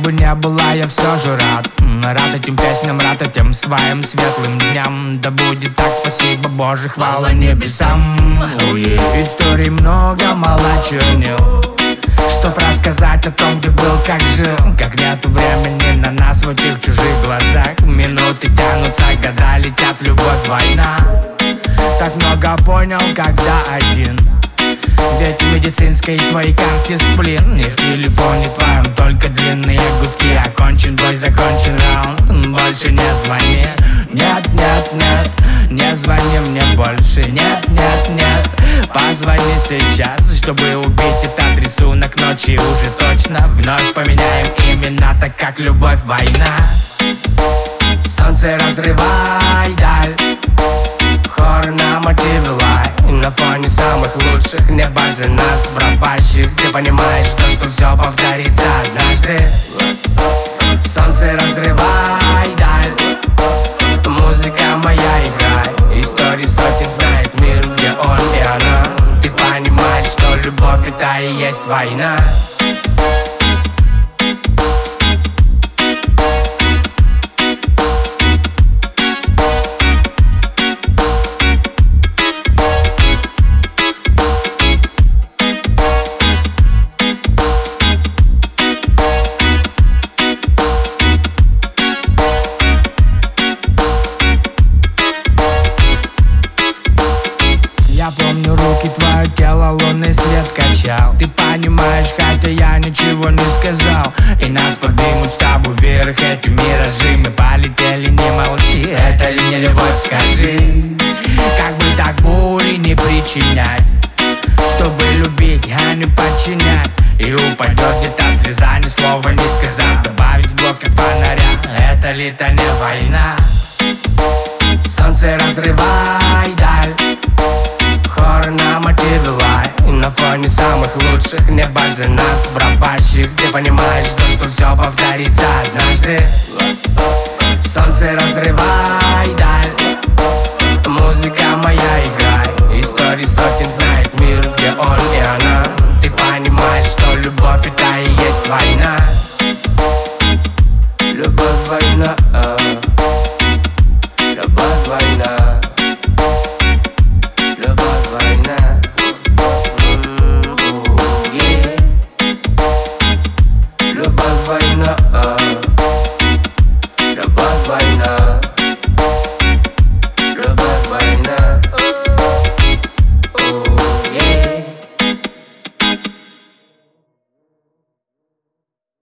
бы не была, я все же рад. Рад этим песням, рад этим своим светлым дням. Да будет так, спасибо, Боже, хвала небесам. Историй много, мало чернил, чтоб рассказать о том, где был, как жил. Как нету времени на нас в этих чужих глазах. Минуты тянутся, года летят, любовь, война. Так много понял, когда один. Ведь в медицинской твоей карте сплин. Не в телефоне твоем, только длинные гудки. Окончен бой, закончен раунд, больше не звони. Нет, нет, нет, не звони мне больше. Нет, нет, нет, позвони сейчас, чтобы убить этот рисунок ночи. Уже точно вновь поменяем имена, так как любовь, война. Солнце, разрывай даль, хор на мотиве лай. На фоне самых лучших небо за нас пропащих. Ты понимаешь, что все повторится однажды. Солнце, разрывай даль, музыка моя, играй. Истории сотен знает мир, где он и она. Ты понимаешь, что любовь это и есть война. Я помню руки, твое тело, лунный свет качал. Ты понимаешь, хотя я ничего не сказал. И нас поднимут с тобой вверх эти миражи. Мы полетели, не молчи, это ли не любовь, скажи. Как бы так боли не причинять, чтобы любить, а не подчинять. И упадет где-то слеза, ни слова не сказав. Добавить в блок от фонаря, это ли-то не война. Солнце, разрывай даль, хор на мотиве лай. На фоне самых лучших небо за нас пропащих. Ты понимаешь, что все повторится однажды. Солнце, разрывай даль, музыка моя, играй. Истории сотен знает мир, где он и она. Ты понимаешь, что любовь это и есть война.